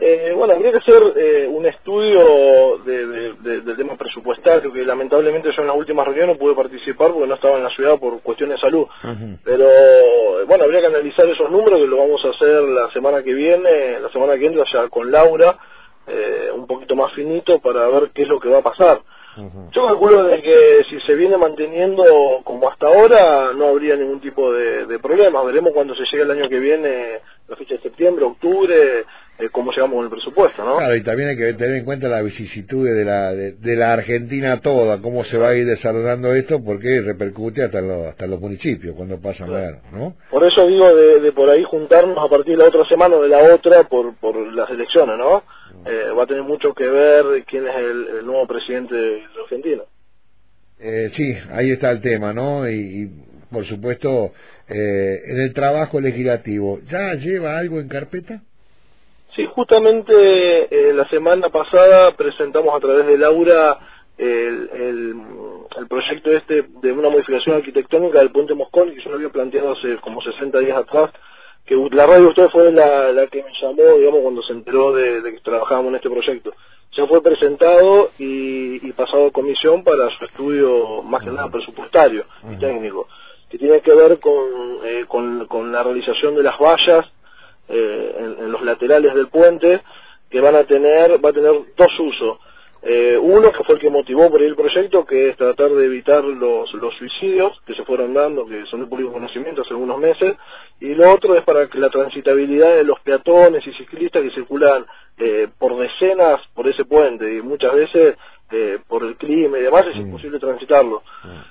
Bueno, habría que hacer un estudio del tema presupuestario, que lamentablemente yo en la última reunión no pude participar porque no estaba en la ciudad por cuestiones de salud. Pero bueno, habría que analizar esos números, que lo vamos a hacer la semana que entra ya con Laura, un poquito más finito, para ver qué es lo que va a pasar. Yo calculo de que si se viene manteniendo como hasta ahora, no habría ningún tipo de problema. Veremos cuando se llegue el año que viene, la fecha de septiembre, octubre, cómo llegamos con el presupuesto, ¿no? Claro, y también hay que tener en cuenta la vicisitudes de la Argentina toda, cómo se va a ir desarrollando esto, porque repercute hasta los municipios cuando pasan, claro, ¿no? Por eso digo de por ahí juntarnos a partir de la otra semana o de la otra por las elecciones, ¿no? Va a tener mucho que ver quién es el nuevo presidente de Argentina. Sí, ahí está el tema, ¿no? Y por supuesto, en el trabajo legislativo, ¿ya lleva algo en carpeta? Sí, justamente la semana pasada presentamos a través de Laura el proyecto de una modificación arquitectónica del puente Mosconi, que yo lo había planteado hace como 60 días atrás, que la radio de ustedes fue la que me llamó, digamos, cuando se enteró de que trabajábamos en este proyecto. Ya fue presentado y pasado a comisión para su estudio, más que nada presupuestario y técnico, que tiene que ver con la realización de las vallas en los laterales del puente, que va a tener dos usos. Uno, que fue el que motivó por ahí el proyecto, que es tratar de evitar los suicidios que se fueron dando, que son de público conocimiento hace algunos meses, y lo otro es para que la transitabilidad de los peatones y ciclistas que circulan por decenas por ese puente, y muchas veces por el clima y demás es imposible transitarlo.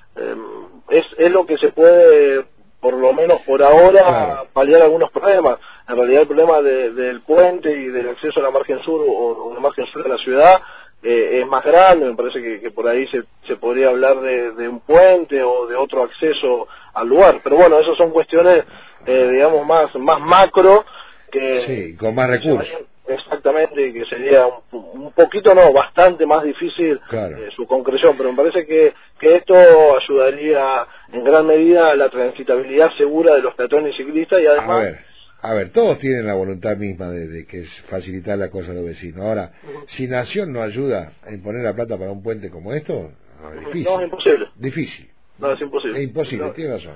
Es lo que se puede, por lo menos por ahora, paliar algunos problemas. En realidad el problema del puente y del acceso a la margen sur o la margen sur de la ciudad es más grande. Me parece que por ahí se podría hablar de un puente o de otro acceso al lugar, pero bueno, esas son cuestiones digamos más macro, que sí, con más recursos. Exactamente, que sería un poquito, no, bastante más difícil su concreción, pero me parece que esto ayudaría en gran medida a la transitabilidad segura de los peatones y ciclistas, y además... A ver, todos tienen la voluntad misma de que es facilitar la cosa a los vecinos. Ahora, si Nación no ayuda a imponer la plata para un puente como esto, es difícil. No, es imposible. Difícil. No, es imposible. Es imposible, tiene razón.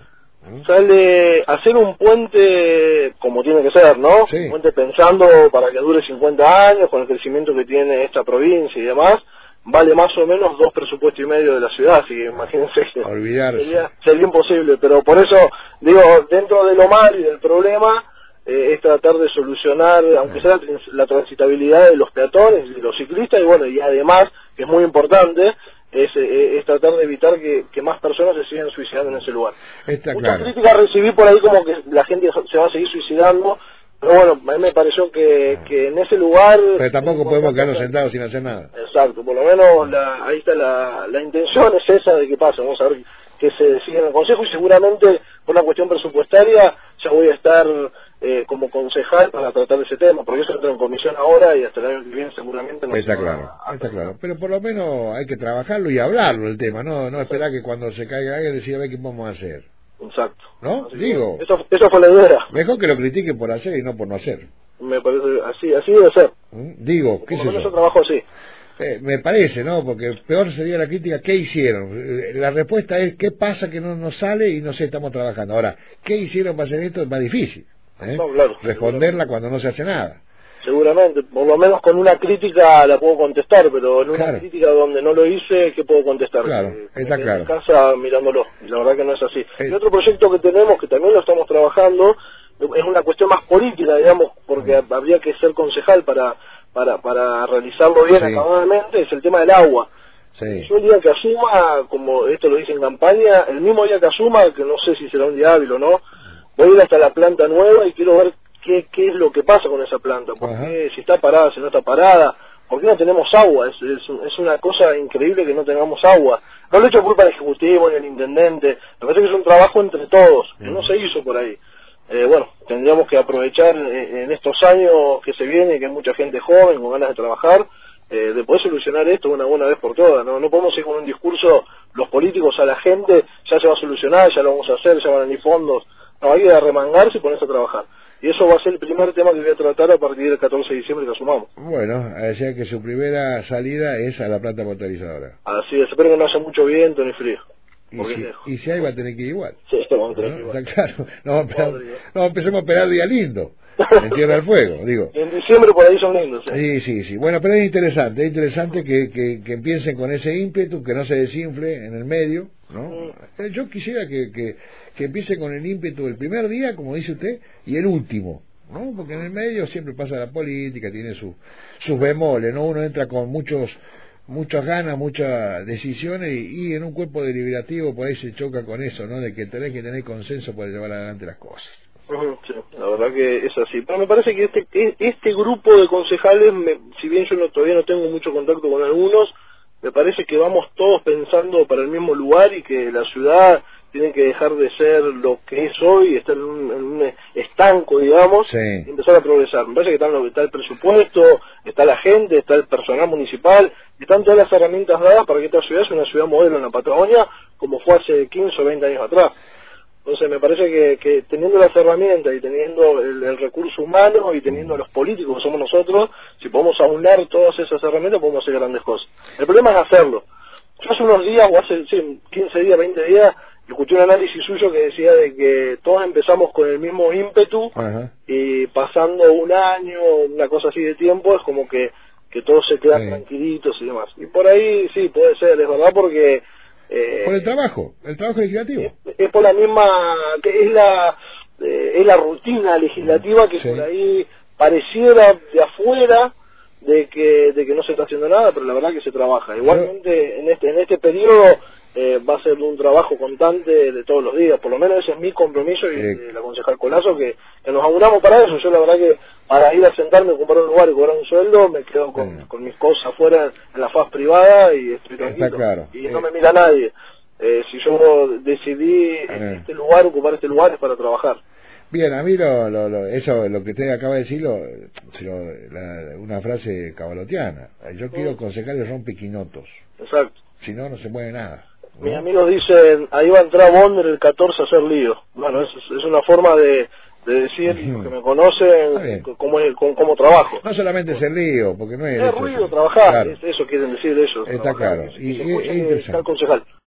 Sale hacer un puente como tiene que ser, ¿no? Sí. Un puente pensando para que dure 50 años, con el crecimiento que tiene esta provincia y demás, vale más o menos 2 presupuestos y medio de la ciudad, así que imagínense que sería imposible, pero por eso digo, dentro de lo mal y del problema, es tratar de solucionar, aunque sea la transitabilidad de los peatones y los ciclistas, y bueno, y además, que es muy importante, es tratar de evitar que más personas se sigan suicidando en ese lugar. Muchas críticas recibí por ahí como que la gente se va a seguir suicidando, pero bueno, a mí me pareció que en ese lugar... Pero tampoco podemos quedarnos sentados sin hacer nada. Exacto, por lo menos ahí está la intención es esa de que pasa. Vamos a ver que se decide en el Consejo, y seguramente por una cuestión presupuestaria ya voy a estar como concejal para tratar ese tema, porque eso entra en comisión ahora y hasta el año que viene seguramente no está claro, pero por lo menos hay que trabajarlo y hablarlo el tema, no esperar que cuando se caiga alguien decir a ver qué vamos a hacer. Exacto. ¿No? Digo, eso fue la idea. Mejor que lo critiquen por hacer y no por no hacer. Me parece así debe ser. Digo, ¿qué es eso? Yo trabajo así. Me parece, ¿no? Porque peor sería la crítica, ¿qué hicieron? La respuesta es, ¿qué pasa que no nos sale y no sé, estamos trabajando? Ahora, ¿qué hicieron para hacer esto? Es más difícil. No, claro, responderla cuando no se hace nada. Seguramente, por lo menos con una crítica la puedo contestar, pero en una crítica donde no lo hice, ¿qué puedo contestar? Claro, está claro. En casa mirándolo, y la verdad que no es así. Y otro proyecto que tenemos, que también lo estamos trabajando, es una cuestión más política, digamos, porque habría que ser concejal para realizarlo bien acabadamente, es el tema del agua. Sí. Yo el día que asuma, como esto lo dice en campaña, el mismo día que asuma, que no sé si será un día hábil o no, voy a ir hasta la planta nueva y quiero ver qué es lo que pasa con esa planta, porque si está parada, si no está parada, ¿por qué no tenemos agua? Es una cosa increíble que no tengamos agua. No lo he hecho culpa del Ejecutivo ni del Intendente, me parece que es un trabajo entre todos, que no se hizo por ahí. Bueno, tendríamos que aprovechar en estos años que se vienen, que hay mucha gente joven con ganas de trabajar, de poder solucionar esto una buena vez por todas. No podemos ir con un discurso, los políticos a la gente, ya se va a solucionar, ya lo vamos a hacer, ya van a venir fondos. No, hay que arremangarse y ponerse a trabajar. y eso va a ser el primer tema que voy a tratar a partir del 14 de diciembre que asumamos. Bueno, o sea que su primera salida es a la planta potabilizadora. Así es, espero que no haya mucho viento ni frío. Y si hay va a tener que ir igual. Sí, esto vamos a tener ¿No? que ir igual. Está claro, no empecemos a esperar día lindo, en Tierra del Fuego, digo. En diciembre por ahí son lindos. Sí. Bueno, pero es interesante que empiecen con ese ímpetu, que no se desinfle en el medio, ¿no? Yo quisiera que empiece con el ímpetu el primer día, como dice usted, y el último, ¿no? Porque en el medio siempre pasa la política, tiene sus bemoles, ¿no? Uno entra con muchas ganas, muchas decisiones y en un cuerpo deliberativo por ahí se choca con eso, ¿no? De que tenés que tener consenso para llevar adelante las cosas. Sí, la verdad que es así. Pero me parece que este grupo de concejales, si bien yo todavía no tengo mucho contacto con algunos, me parece que vamos todos pensando para el mismo lugar y que la ciudad tiene que dejar de ser lo que es hoy, estar en un estanco, digamos, Sí. y empezar a progresar. Me parece que está el presupuesto, está la gente, está el personal municipal, están todas las herramientas dadas para que esta ciudad sea una ciudad modelo en la Patagonia, como fue hace 15 o 20 años atrás. Entonces me parece que teniendo las herramientas y teniendo el recurso humano y teniendo a los políticos que somos nosotros, si podemos aunar todas esas herramientas podemos hacer grandes cosas. El problema es hacerlo. Yo hace unos días, o hace 15 días, 20 días, escuché un análisis suyo que decía de que todos empezamos con el mismo ímpetu. Ajá. Y pasando un año, una cosa así de tiempo, es como que todos se quedan tranquilitos y demás. Y por ahí sí, puede ser, es verdad, porque... por el trabajo legislativo. Es por la misma, que es la rutina legislativa que por ahí pareciera de afuera de que no se está haciendo nada, pero la verdad que se trabaja. Igualmente en este periodo va a ser un trabajo constante de todos los días, por lo menos ese es mi compromiso y de la concejal Colazo, que nos auguramos para eso. Yo la verdad que para ir a sentarme, comprar un lugar y cobrar un sueldo, me quedo con mis cosas afuera en la faz privada y estoy tranquilo. Está claro. Y no me mira nadie. Si yo decidí este lugar, ocupar este lugar, es para trabajar. Bien, a mí lo que usted acaba de decir, una frase cabalotiana. Yo quiero concejales rompequinotos. Exacto. Si no, no se mueve nada. ¿No? Mis amigos dicen, ahí va a entrar Bonder el 14 a hacer lío. Bueno, es una forma de decir, que me conocen, cómo trabajo. No solamente es el lío, porque no es... Es ruido, trabajar, claro. Eso quieren decir ellos. Está claro. Y es interesante.